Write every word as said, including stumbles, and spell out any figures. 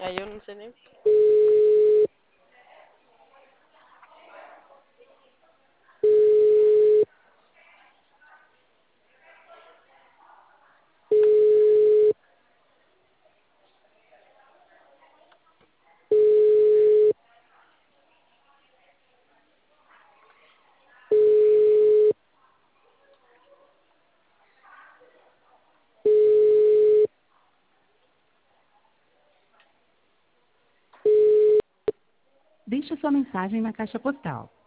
Aí eu não sei nem. Deixe sua mensagem na caixa postal.